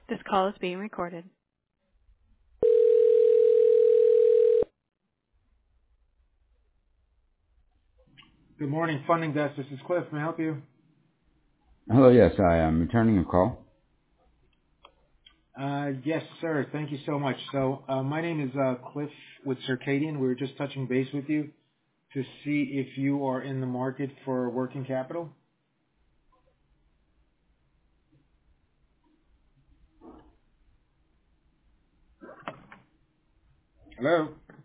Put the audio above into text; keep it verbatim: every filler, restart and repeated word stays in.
This call is being recorded. Good morning, Funding Desk. This is Cliff. May I help you? Hello, yes, I am returning a call. Uh, yes, sir. Thank you so much. So, uh, my name is uh, Cliff with Circadian. We were just touching base with you to see if you are in the market for working capital. Hello?